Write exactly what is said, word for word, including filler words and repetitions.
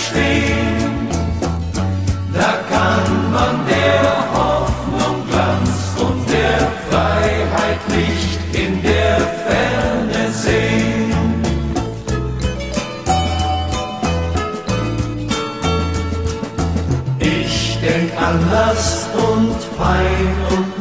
stehen. Da kann man der Hoffnung Glanz und der Freiheit Licht in der Ferne sehen. Ich denk an Last und Pein und